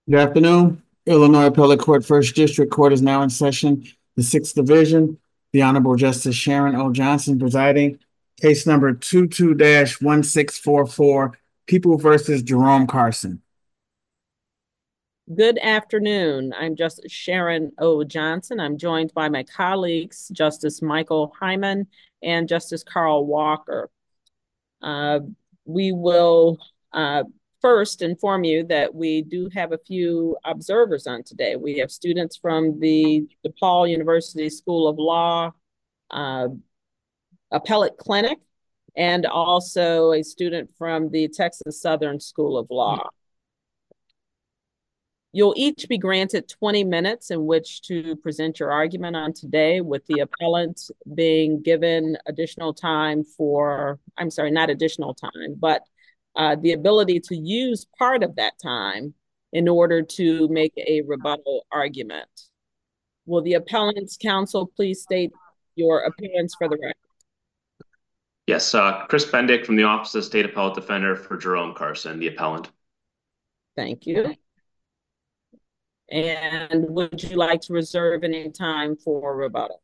Good afternoon. Illinois Appellate Court First District Court is now in session. The Sixth Division, the Honorable Justice Sharon O. Johnson presiding. Case number 22-1644, People versus Jerome Carson. Good afternoon. I'm Justice Sharon O. Johnson. I'm joined by my colleagues, Justice Michael Hyman and Justice Carl Walker. Uh, we will first inform you that we do have a few observers on today. We have students from the DePaul University School of Law uh, Appellate Clinic, and also a student from the Texas Southern School of Law. You'll each be granted 20 minutes in which to present your argument on today, with the appellant being given additional time for, I'm sorry, not additional time, but the ability to use part of that time in order to make a rebuttal argument. Will the appellant's counsel please state your appearance for the record? Yes, Chris Bendick from the Office of State Appellate Defender for Jerome Carson, the appellant. Thank you. And would you like to reserve any time for rebuttal?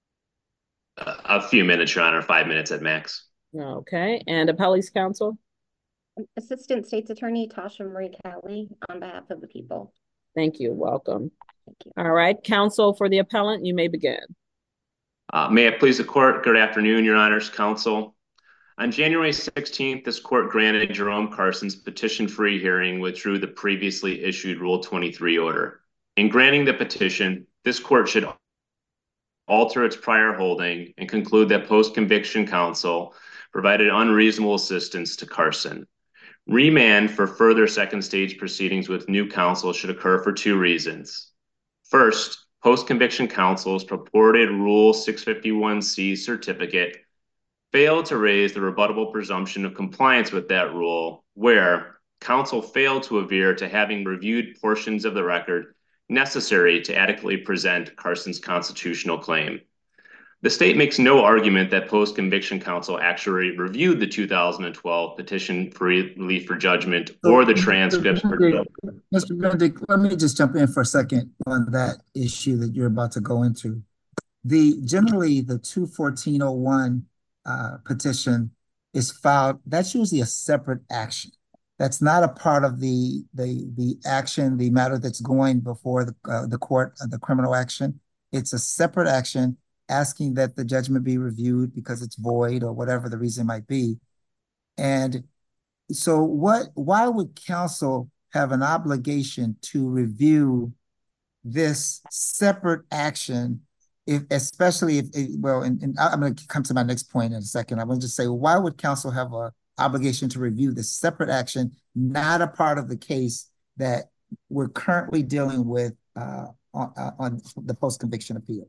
A few minutes, Your Honor, 5 minutes at max. Okay, and appellee's counsel? Assistant State's Attorney Tasha Marie Kelly on behalf of the people. Thank you. Welcome. Thank you. All right, counsel for the appellant, you may begin. May it please the court, good afternoon, Your Honor's counsel. On January 16th, this court granted Jerome Carson's petition for a hearing, withdrew the previously issued Rule 23 order. In granting the petition, this court should alter its prior holding and conclude that post-conviction counsel provided unreasonable assistance to Carson. Remand for further second stage proceedings with new counsel should occur for two reasons. First, post-conviction counsel's purported Rule 651C certificate failed to raise the rebuttable presumption of compliance with that rule, where counsel failed to adhere to having reviewed portions of the record necessary to adequately present Carson's constitutional claim. The state makes no argument that post-conviction counsel actually reviewed the 2012 petition for relief for judgment or the transcripts. Mr. Bendick, let me just jump in for a second on that issue that you're about to go into. Generally, the 214-01 petition is filed. That's usually a separate action. That's not a part of the action, the matter that's going before the court, the criminal action. It's a separate action asking that the judgment be reviewed because it's void or whatever the reason might be. And so why would counsel have an obligation to review this separate action, especially if and I'm going to come to my next point in a second. I'm going to just say, why would counsel have an obligation to review this separate action, not a part of the case that we're currently dealing with on the post-conviction appeal?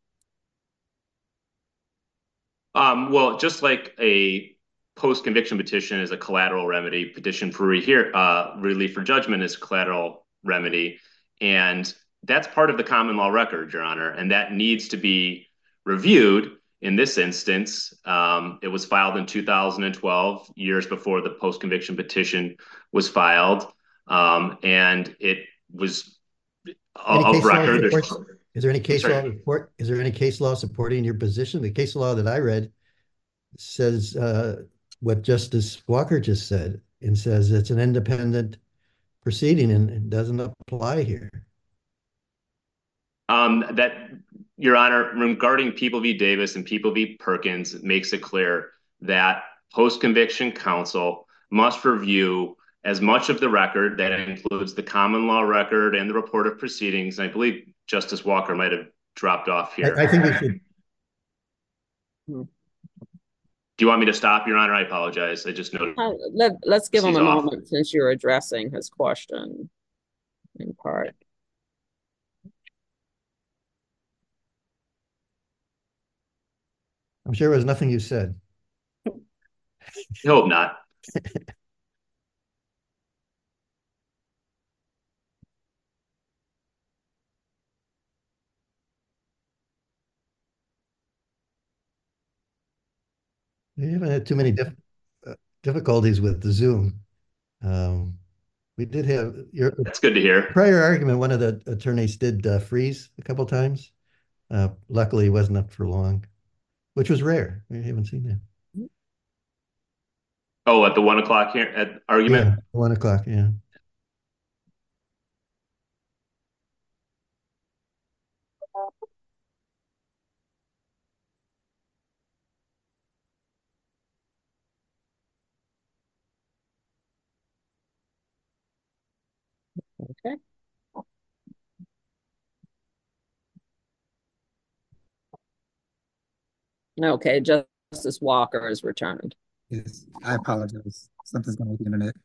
Well, just like a post-conviction petition is a collateral remedy, petition for relief for judgment is a collateral remedy. And that's part of the common law record, Your Honor, and that needs to be reviewed. In this instance, it was filed in 2012, years before the post-conviction petition was filed. And it was of record. Is there any case law supporting your position? The case law that I read says what Justice Walker just said, and says it's an independent proceeding and it doesn't apply here. That, Your Honor, regarding People v. Davis and People v. Perkins, makes it clear that post-conviction counsel must review as much of the record that includes the common law record and the report of proceedings. I believe Justice Walker might have dropped off here. I think we should. Do you want me to stop, Your Honor? I apologize. I just noted. Let's give him a moment since you're addressing his question in part. I'm sure it was nothing you said. I hope not. We haven't had too many difficulties with the Zoom. We did have your That's good to hear. prior argument. One of the attorneys did freeze a couple times. Luckily, it wasn't up for long, which was rare. We haven't seen that. Oh, at the 1 o'clock here at argument? Yeah, 1 o'clock, yeah. Okay. Okay, Justice Walker is returned. Yes, I apologize. Something's going on with the internet.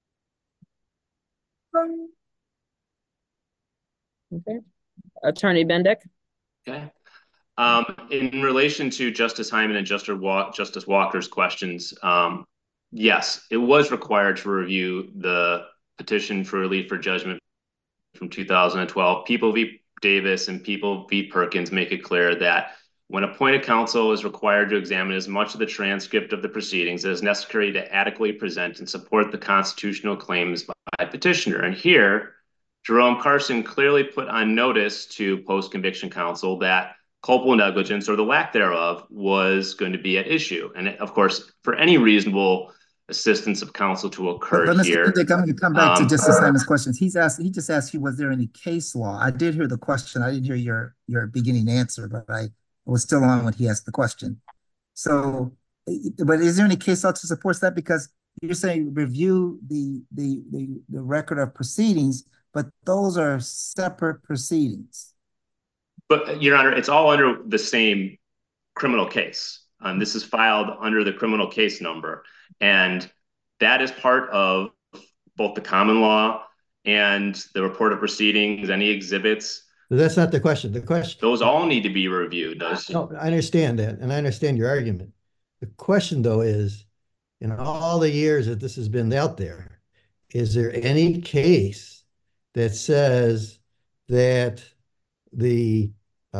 Okay. Attorney Bendick? Okay. In relation to Justice Hyman and Justice Walker's questions, yes, it was required to review the petition for relief for judgment from 2012. People v. Davis and People v. Perkins make it clear that when appointed counsel is required to examine as much of the transcript of the proceedings as necessary to adequately present and support the constitutional claims by petitioner. And here, Jerome Carson clearly put on notice to post-conviction counsel that culpable negligence or the lack thereof was going to be at issue. And of course, for any reasonable assistance of counsel to occur but Mr. here. Bendick, I'm going to come back to Justice Simon's questions. He just asked you, was there any case law? I did hear the question. I didn't hear your beginning answer, but I was still on when he asked the question. So, but is there any case law to support that? Because you're saying review the record of proceedings, but those are separate proceedings. But Your Honor, it's all under the same criminal case. This is filed under the criminal case number. And that is part of both the common law and the report of proceedings, any exhibits. That's not the question. The question. Those all need to be reviewed. No, I understand that. And I understand your argument. The question, though, is in all the years that this has been out there, is there any case that says that the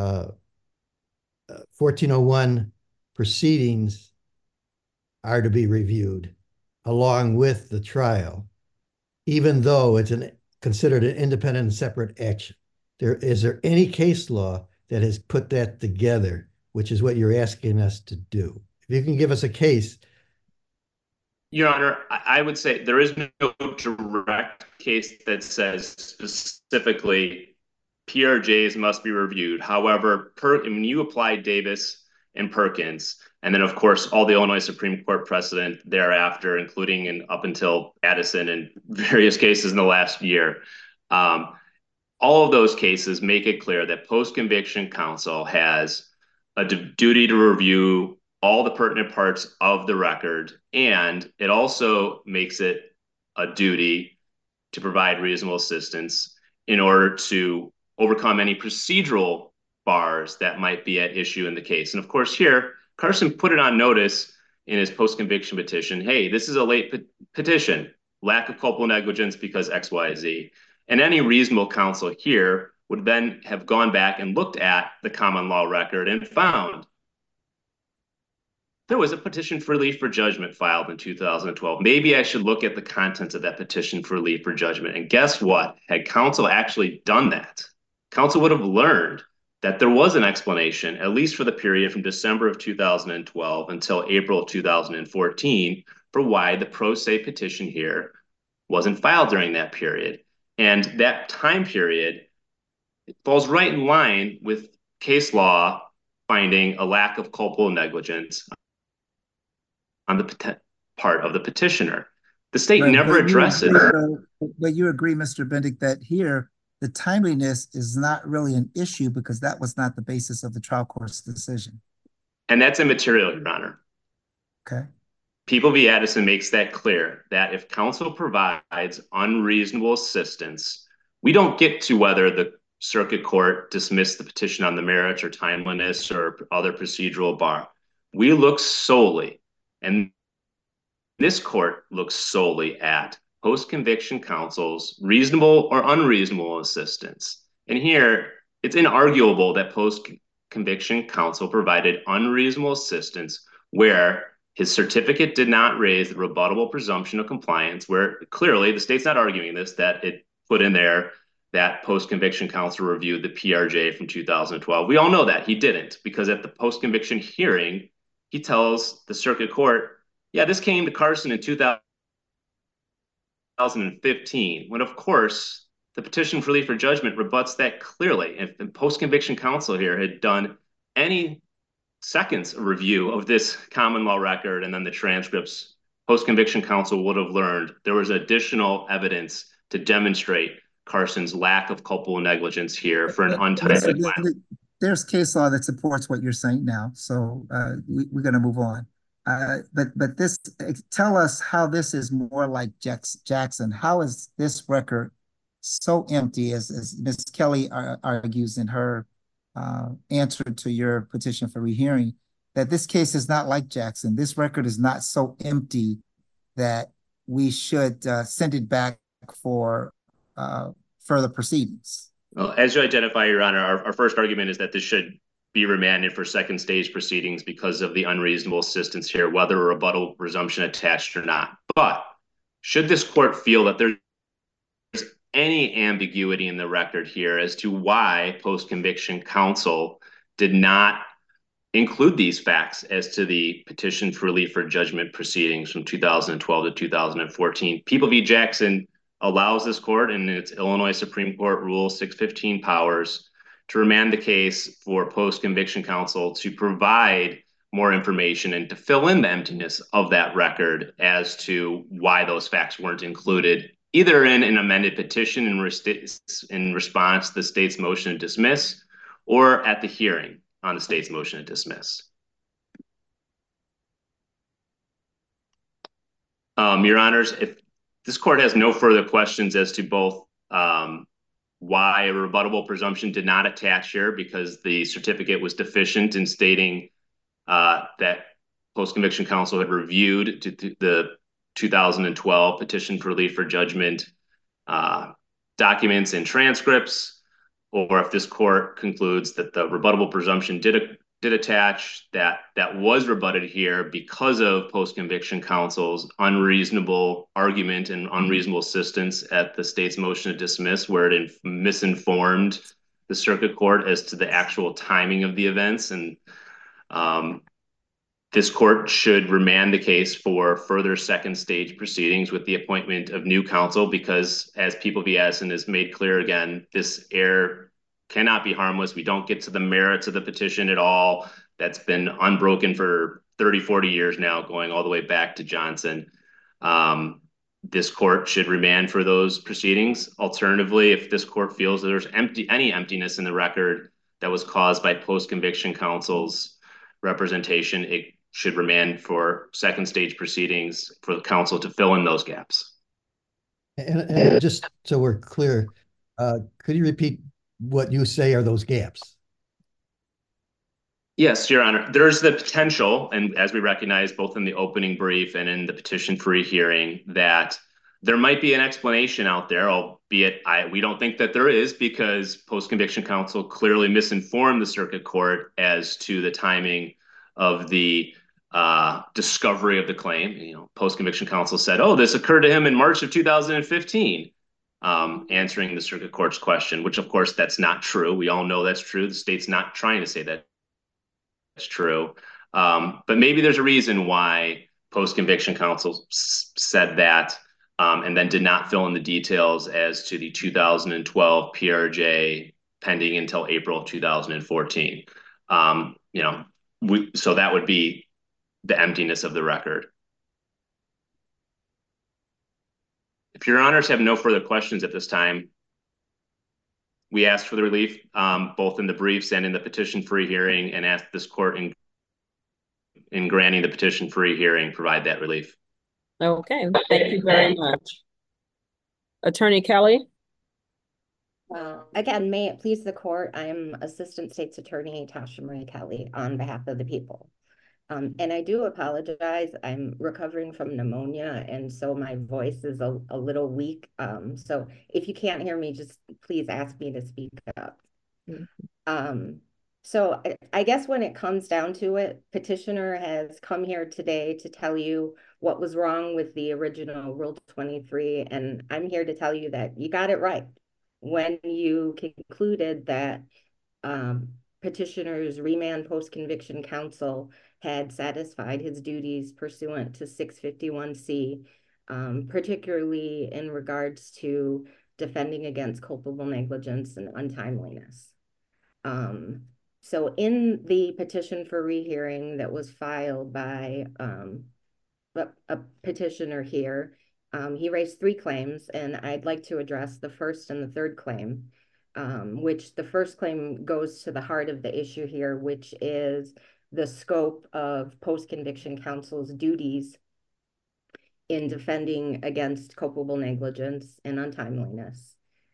1401 proceedings are to be reviewed along with the trial, even though it's considered an independent and separate action? Is there any case law that has put that together, which is what you're asking us to do? If you can give us a case. Your Honor, I would say there is no direct case that says specifically PRJs must be reviewed. However, when you apply Davis and Perkins, and then, of course, all the Illinois Supreme Court precedent thereafter, including and up until Addison and various cases in the last year, all of those cases make it clear that post-conviction counsel has a duty to review all the pertinent parts of the record, and it also makes it a duty to provide reasonable assistance in order to overcome any procedural bars that might be at issue in the case. And of course, here, Carson put it on notice in his post-conviction petition. Hey, this is a late petition, lack of culpable negligence because X, Y, Z. And any reasonable counsel here would then have gone back and looked at the common law record and found there was a petition for relief for judgment filed in 2012. Maybe I should look at the contents of that petition for relief for judgment. And guess what? Had counsel actually done that, counsel would have learned that there was an explanation, at least for the period from December of 2012 until April of 2014, for why the pro se petition here wasn't filed during that period. And that time period falls right in line with case law finding a lack of culpable negligence on the part of the petitioner. The state never addresses. But you agree, Mr. Bendick, that here the timeliness is not really an issue because that was not the basis of the trial court's decision. And that's immaterial, Your Honor. Okay. People v. Addison makes that clear, that if counsel provides unreasonable assistance, we don't get to whether the circuit court dismissed the petition on the merits or timeliness or other procedural bar. We look solely, and this court looks solely at post-conviction counsel's reasonable or unreasonable assistance. And here, it's inarguable that post-conviction counsel provided unreasonable assistance where His certificate did not raise the rebuttable presumption of compliance, where clearly the state's not arguing this, that it put in there that post-conviction counsel reviewed the PRJ from 2012. We all know that he didn't, because at the post-conviction hearing, he tells the circuit court, yeah, this came to Carson in 2015, when of course the petition for relief for judgment rebuts that clearly. If the post-conviction counsel here had done any seconds of review of this common law record and then the transcripts, post-conviction counsel would have learned there was additional evidence to demonstrate Carson's lack of culpable negligence here for an untimely filing. There's case law that supports what you're saying now, so we're going to move on. But this, tell us how this is more like Jackson. How is this record so empty, as Ms. Kelly argues in her answer to your petition for rehearing, that this case is not like Jackson. This record is not so empty that we should send it back for further proceedings. Well, as you identify, Your Honor, our first argument is that this should be remanded for second stage proceedings because of the unreasonable assistance here, whether a rebuttal presumption attached or not. But should this court feel that there's any ambiguity in the record here as to why post-conviction counsel did not include these facts as to the petition for relief for judgment proceedings from 2012 to 2014, People v. Jackson allows this court in its Illinois Supreme Court Rule 615 powers to remand the case for post-conviction counsel to provide more information and to fill in the emptiness of that record as to why those facts weren't included, either in an amended petition in response to the state's motion to dismiss or at the hearing on the state's motion to dismiss. Your Honors, if this court has no further questions as to both why a rebuttable presumption did not attach here because the certificate was deficient in stating that post-conviction counsel had reviewed the 2012 petition for relief for judgment documents and transcripts, or if this court concludes that the rebuttable presumption did attach, that was rebutted here because of post-conviction counsel's unreasonable argument and unreasonable assistance at the state's motion to dismiss, where it misinformed the circuit court as to the actual timing of the events. And this court should remand the case for further second stage proceedings with the appointment of new counsel, because as People v. Addison has made clear again, this error cannot be harmless. We don't get to the merits of the petition at all. That's been unbroken for 30, 40 years now, going all the way back to Johnson. This court should remand for those proceedings. Alternatively, if this court feels that there's any emptiness in the record that was caused by post-conviction counsel's representation, it should remand for second stage proceedings for the counsel to fill in those gaps. And just so we're clear, could you repeat what you say are those gaps? Yes, Your Honor. There's the potential, and as we recognize both in the opening brief and in the petition for rehearing, that there might be an explanation out there, albeit we don't think that there is, because post-conviction counsel clearly misinformed the circuit court as to the timing of the discovery of the claim. Post-conviction counsel said, oh, this occurred to him in March of 2015, answering the circuit court's question, which of course that's not true. We all know that's true. The state's not trying to say that that's true. But maybe there's a reason why post-conviction counsel said that, and then did not fill in the details as to the 2012 PRJ pending until April of 2014. So that would be the emptiness of the record. If Your Honors have no further questions at this time, we ask for the relief, both in the briefs and in the petition for rehearing, and ask this court in granting the petition for rehearing, provide that relief. Okay, thank you very much. Attorney Kelly? Again, may it please the court, I'm Assistant State's Attorney Tasha Marie Kelly on behalf of the people. And I do apologize. I'm recovering from pneumonia, and so my voice is a little weak. So if you can't hear me, just please ask me to speak up. So I guess when it comes down to it, petitioner has come here today to tell you what was wrong with the original Rule 23, and I'm here to tell you that you got it right when you concluded that petitioner's remand post-conviction counsel had satisfied his duties pursuant to 651C, particularly in regards to defending against culpable negligence and untimeliness. So in the petition for rehearing that was filed by a petitioner here, he raised 3 claims, and I'd like to address the first and the third claim, which the first claim goes to the heart of the issue here, which is the scope of post-conviction counsel's duties in defending against culpable negligence and untimeliness.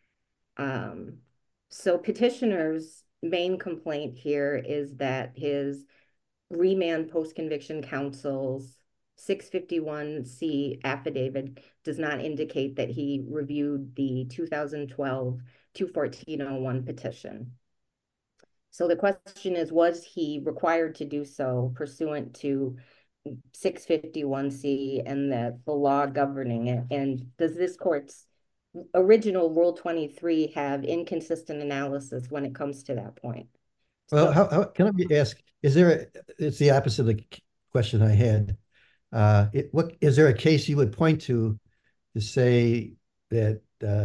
So petitioner's main complaint here is that his remand post-conviction counsel's 651C affidavit does not indicate that he reviewed the 2012 214-01 petition. So the question is, was he required to do so pursuant to 651C and the law governing it? And does this court's original Rule 23 have inconsistent analysis when it comes to that point? Well, how can I ask, it's the opposite of the question I had. What is there a case you would point to say that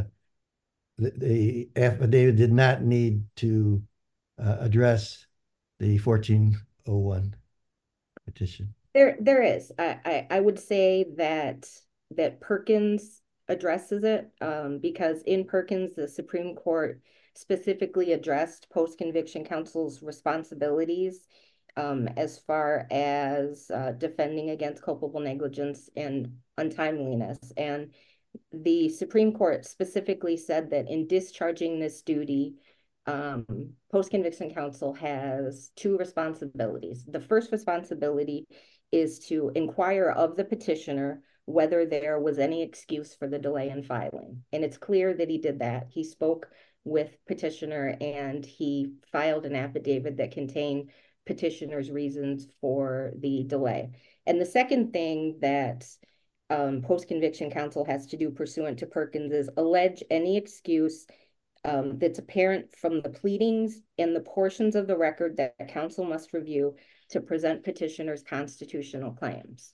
the affidavit did not need to address the 1401 petition? There is. I would say that Perkins addresses it, because in Perkins, the Supreme Court specifically addressed post-conviction counsel's responsibilities as far as defending against culpable negligence and untimeliness. And the Supreme Court specifically said that in discharging this duty, post-conviction counsel has 2 responsibilities. The first responsibility is to inquire of the petitioner whether there was any excuse for the delay in filing. And it's clear that he did that. He spoke with petitioner and he filed an affidavit that contained petitioner's reasons for the delay. And the second thing that post-conviction counsel has to do pursuant to Perkins is allege any excuse that's apparent from the pleadings and the portions of the record that counsel must review to present petitioner's constitutional claims.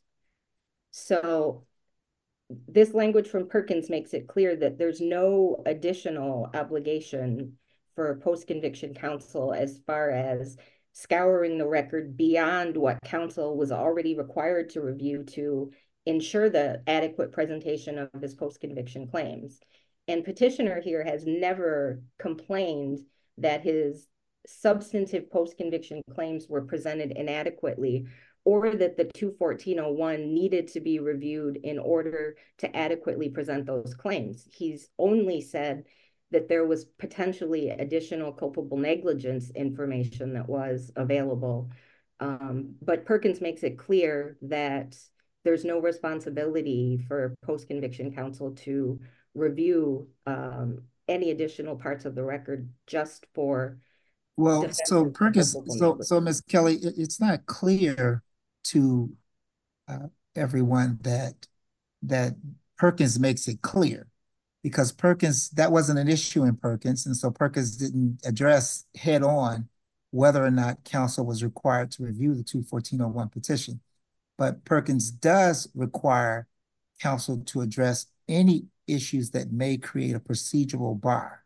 So this language from Perkins makes it clear that there's no additional obligation for post-conviction counsel as far as scouring the record beyond what counsel was already required to review to ensure the adequate presentation of his post-conviction claims. And petitioner here has never complained that his substantive post-conviction claims were presented inadequately, or that the 214-01 needed to be reviewed in order to adequately present those claims. He's only said that there was potentially additional culpable negligence information that was available. But Perkins makes it clear that there's no responsibility for post-conviction counsel to review any additional parts of the record just for. Well, so Perkins, so Ms. Kelly, it's not clear to everyone that Perkins makes it clear, because Perkins, that wasn't an issue in Perkins, and so Perkins didn't address head on whether or not counsel was required to review the 214-01 petition. But Perkins does require counsel to address any issues that may create a procedural bar.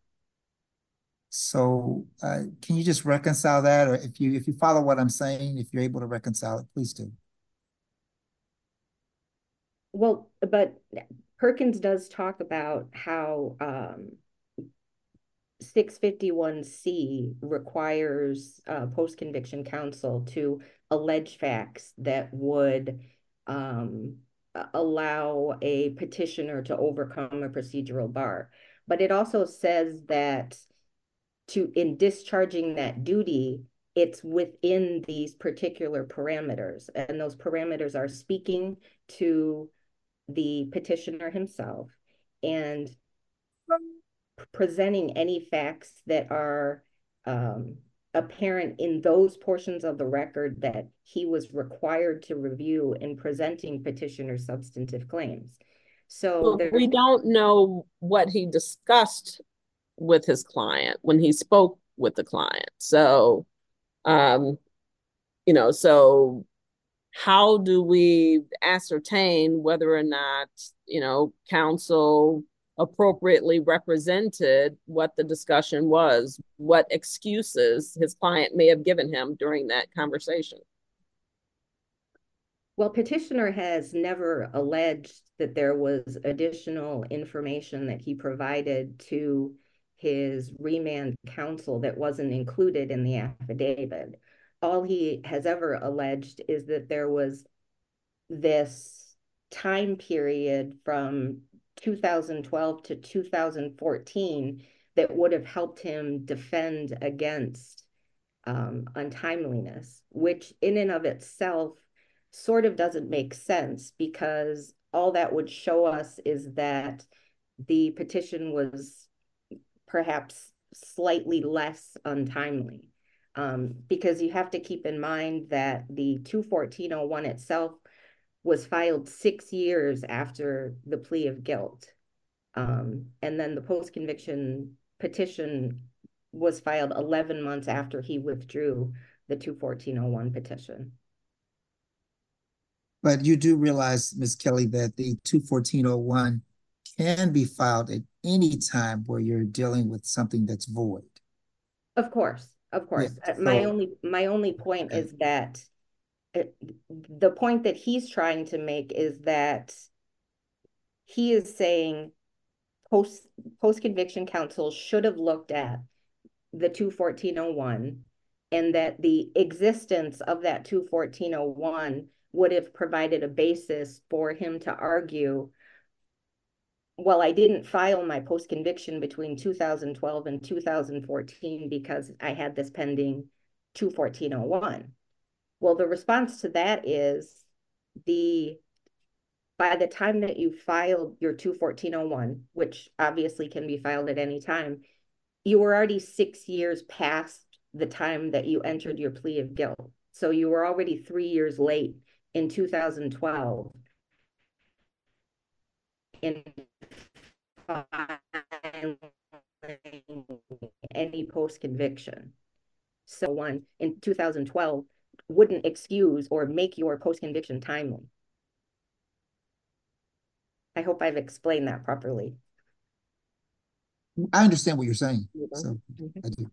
So can you just reconcile that? Or if you follow what I'm saying, if you're able to reconcile it, please do. Well, but Perkins does talk about how 651C requires post-conviction counsel to allege facts that would allow a petitioner to overcome a procedural bar. But it also says that in discharging that duty, it's within these particular parameters. And those parameters are speaking to the petitioner himself and presenting any facts that are apparent in those portions of the record that he was required to review in presenting petitioner's substantive claims. So we don't know what he discussed with his client when he spoke with the client. So, so how do we ascertain whether or not, counsel appropriately represented what the discussion was, what excuses his client may have given him during that conversation? Well, petitioner has never alleged that there was additional information that he provided to his remand counsel that wasn't included in the affidavit. All he has ever alleged is that there was this time period from 2012 to 2014 that would have helped him defend against untimeliness, which in and of itself sort of doesn't make sense, because all that would show us is that the petition was perhaps slightly less untimely. Because you have to keep in mind that the 214-01 itself was filed 6 years after the plea of guilt. And then the post-conviction petition was filed 11 months after he withdrew the 214-01 petition. But you do realize, Ms. Kelly, that the 214-01 can be filed at any time where you're dealing with something that's void. Of course. Yeah, my only point is that the point that he's trying to make is that he is saying post-conviction counsel should have looked at the 214-01, and that the existence of that 214-01 would have provided a basis for him to argue, well, I didn't file my post-conviction between 2012 and 2014 because I had this pending 214-01. Well, the response to that is by the time that you filed your 214-01, which obviously can be filed at any time, you were already 6 years past the time that you entered your plea of guilt. So you were already 3 years late in 2012 in filing any post-conviction. So one in 2012 wouldn't excuse or make your post-conviction timely. I hope I've explained that properly. I understand what you're saying. So I do.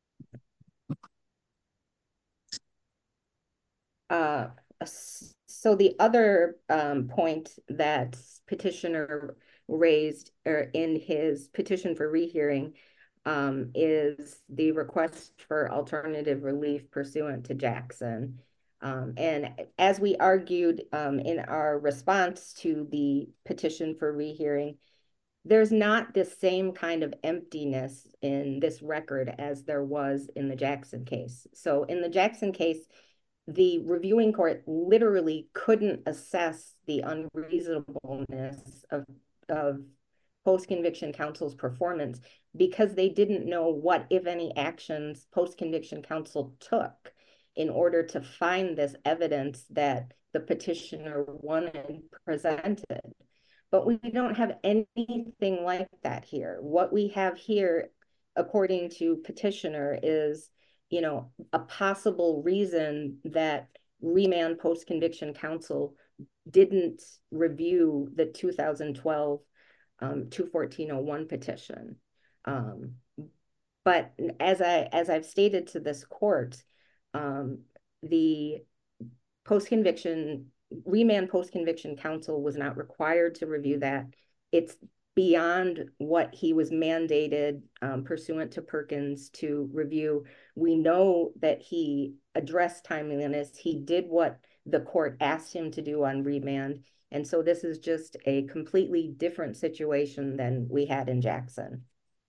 So the other point that petitioner raised in his petition for rehearing is the request for alternative relief pursuant to Jackson. And as we argued in our response to the petition for rehearing, there's not the same kind of emptiness in this record as there was in the Jackson case. So in the Jackson case, the reviewing court literally couldn't assess the unreasonableness of post-conviction counsel's performance because they didn't know what, if any, actions post-conviction counsel took in order to find this evidence that the petitioner wanted presented. But we don't have anything like that here. What we have here, according to petitioner, is a possible reason that remand post-conviction counsel didn't review the 2012 214-01 petition. But as I've stated to this court, the remand post-conviction counsel was not required to review that. It's beyond what he was mandated pursuant to Perkins to review. We know that he addressed timeliness. He did what the court asked him to do on remand. And so this is just a completely different situation than we had in Jackson.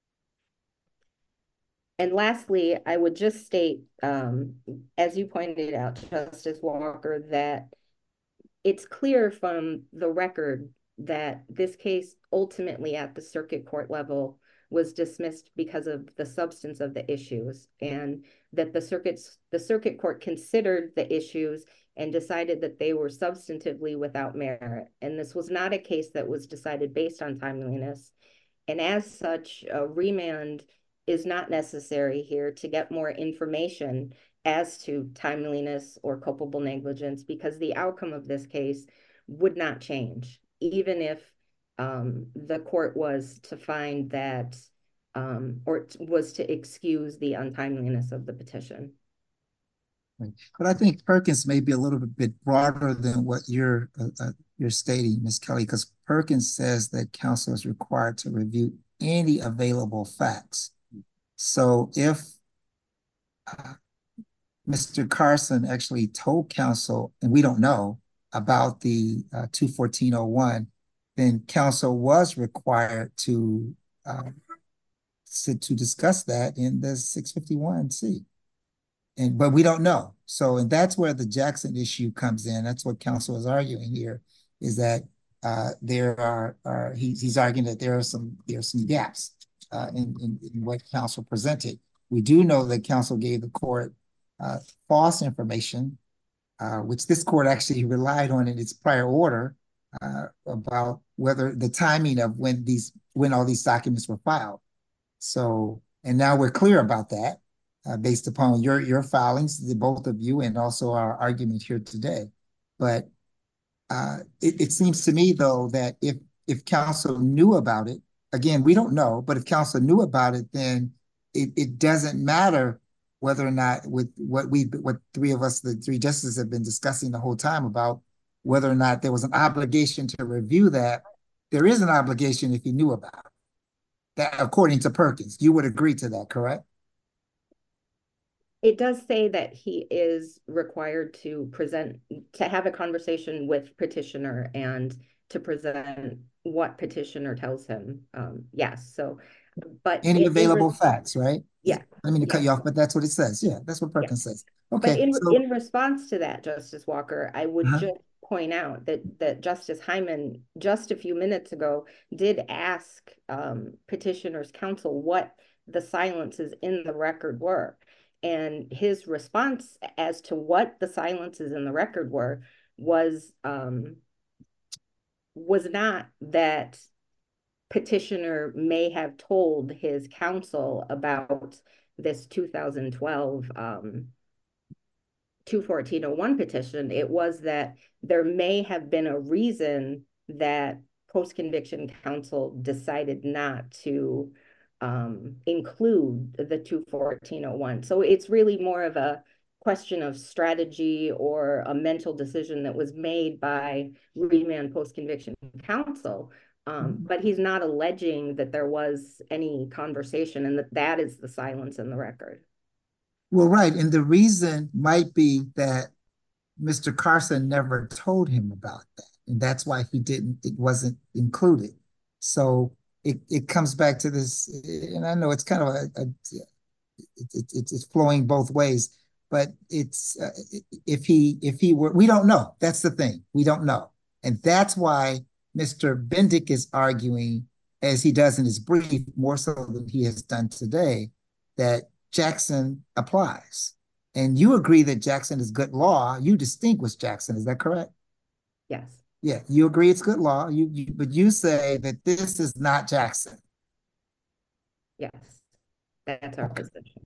And lastly, I would just state, as you pointed out, Justice Walker, that it's clear from the record that this case ultimately at the circuit court level was dismissed because of the substance of the issues, and that the circuit court considered the issues and decided that they were substantively without merit. And this was not a case that was decided based on timeliness. And as such, a remand is not necessary here to get more information as to timeliness or culpable negligence, because the outcome of this case would not change, even if the court was to find that or was to excuse the untimeliness of the petition. But I think Perkins may be a little bit broader than what you're stating, Ms. Kelly, because Perkins says that counsel is required to review any available facts. So if Mr. Carson actually told counsel, and we don't know about the 214-01, then counsel was required to discuss that in the 651C. But we don't know. So, and that's where the Jackson issue comes in. That's what counsel is arguing here, is that he's arguing that there are some gaps in what counsel presented. We do know that counsel gave the court false information, which this court actually relied on in its prior order about whether the timing of when all these documents were filed. So, and now we're clear about that based upon your filings, the both of you, and also our argument here today. But it seems to me, though, that if counsel knew about it, again, we don't know, but if counsel knew about it, then it doesn't matter whether or not with what three of us, the three justices, have been discussing the whole time about whether or not there was an obligation to review that. There is an obligation if he knew about it. That, according to Perkins, you would agree to that, correct? It does say that he is required to have a conversation with petitioner and to present what petitioner tells him. Yes. So, but any available facts, right? Yeah. I didn't mean to cut you off, but that's what it says. Yeah, that's what Perkins says. Okay. But in response to that, Justice Walker, I would just point out that Justice Hyman just a few minutes ago did ask petitioner's counsel what the silences in the record were. And his response as to what the silences in the record were was not that petitioner may have told his counsel about this 2012 214-01 petition. It was that there may have been a reason that post-conviction counsel decided not to include the 214-01. So it's really more of a question of strategy or a mental decision that was made by remand post-conviction counsel. But he's not alleging that there was any conversation and that is the silence in the record. Well, right. And the reason might be that Mr. Carson never told him about that. And that's why it wasn't included. So it comes back to this, and I know it's kind of it's flowing both ways, but it's if he were, we don't know. That's the thing. We don't know. And that's why Mr. Bendick is arguing, as he does in his brief, more so than he has done today, that Jackson applies. And you agree that Jackson is good law. You distinguish Jackson. Is that correct? Yes. Yeah, you agree it's good law. But you say that this is not Jackson. Yes, that's our position.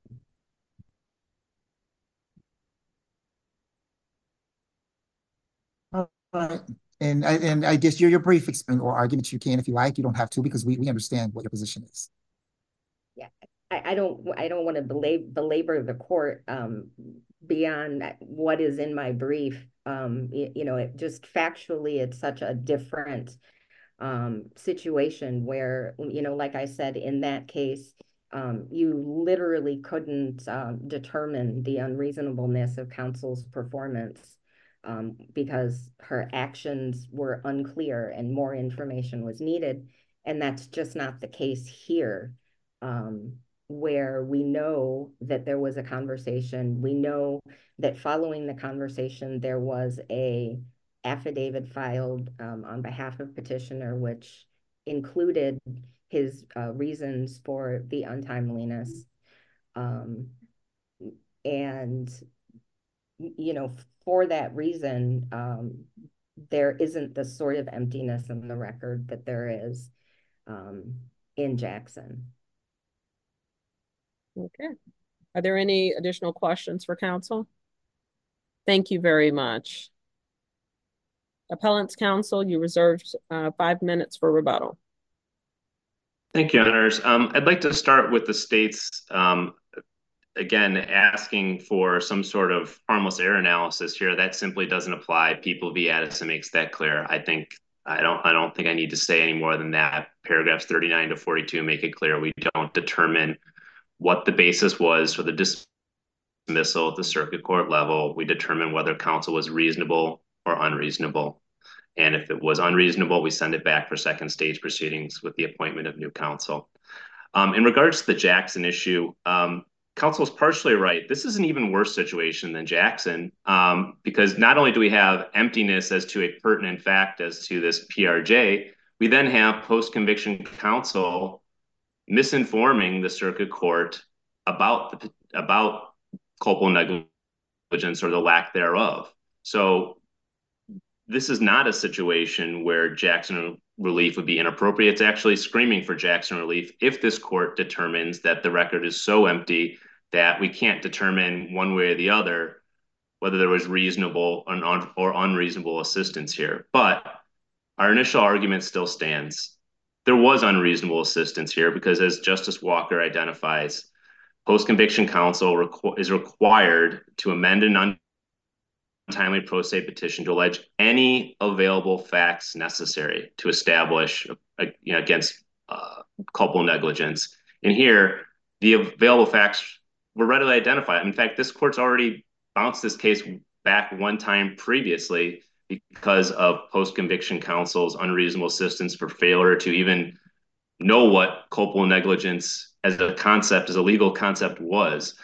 All right. And I guess your brief or argument you can if you like. You don't have to, because we understand what your position is. Yeah, I don't want to belabor the court beyond what is in my brief. It just factually, it's such a different situation where, like I said, in that case, you literally couldn't determine the unreasonableness of counsel's performance because her actions were unclear and more information was needed. And that's just not the case here, where we know that there was a conversation. We know that following the conversation, there was a affidavit filed on behalf of petitioner, which included his reasons for the untimeliness. And, you know, for that reason, there isn't the sort of emptiness in the record that there is in Jackson. Okay. Are there any additional questions for counsel? Thank you very much. Appellant's counsel, you reserved 5 minutes for rebuttal. Thank you, Honors. I'd like to start with the state's, again, asking for some sort of harmless error analysis here. That simply doesn't apply. People v. Addison makes that clear. I don't think I need to say any more than that. Paragraphs 39 to 42 make it clear we don't determine what the basis was for the dismissal at the circuit court level. We determine whether counsel was reasonable or unreasonable. And if it was unreasonable, we send it back for second stage proceedings with the appointment of new counsel. In regards to the Jackson issue, counsel is partially right. This is an even worse situation than Jackson, because not only do we have emptiness as to a pertinent fact as to this PRJ, we then have post-conviction counsel misinforming the circuit court about culpable negligence or the lack thereof. So this is not a situation where Jackson relief would be inappropriate. It's actually screaming for Jackson relief if this court determines that the record is so empty that we can't determine one way or the other whether there was reasonable or unreasonable assistance here. But our initial argument still stands. There was unreasonable assistance here because, as Justice Walker identifies, post-conviction counsel is required to amend an untimely pro se petition to allege any available facts necessary to establish against culpable negligence. And here, the available facts were readily identified. In fact, this court's already bounced this case back one time previously because of post-conviction counsel's unreasonable assistance for failure to even know what culpable negligence as a legal concept was.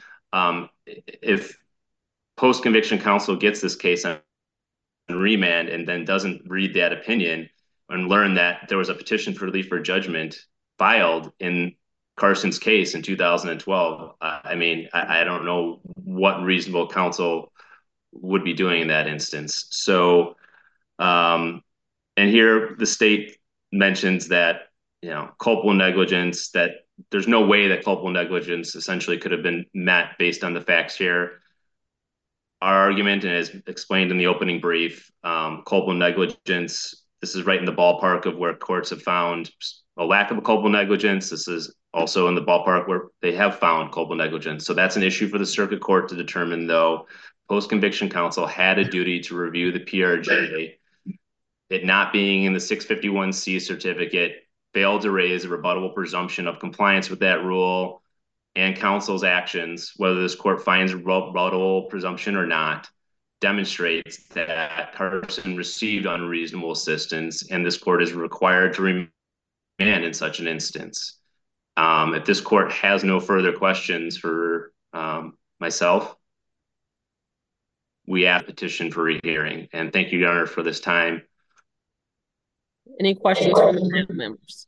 If post-conviction counsel gets this case on remand and then doesn't read that opinion and learn that there was a petition for relief for judgment filed in Carson's case in 2012, I don't know what reasonable counsel would be doing in that instance. So, and here the state mentions that, culpable negligence, that there's no way that culpable negligence essentially could have been met based on the facts here. Our argument, and as explained in the opening brief, culpable negligence, this is right in the ballpark of where courts have found a lack of a culpable negligence. This is also in the ballpark where they have found culpable negligence. So that's an issue for the circuit court to determine, though. Post-conviction counsel had a duty to review the PRJ. It not being in the 651C certificate failed to raise a rebuttable presumption of compliance with that rule, and counsel's actions, whether this court finds a rebuttable presumption or not, demonstrates that Carson received unreasonable assistance, and this court is required to remand in such an instance. If this court has no further questions for myself, we ask petition for rehearing. And thank you, Your Honor, for this time. Any questions from the panel members?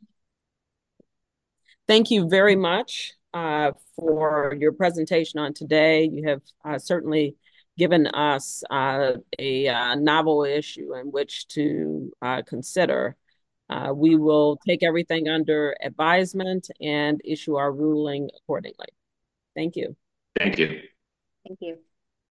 Thank you very much for your presentation on today. You have certainly given us a novel issue in which to consider. We will take everything under advisement and issue our ruling accordingly. Thank you. Thank you. Thank you.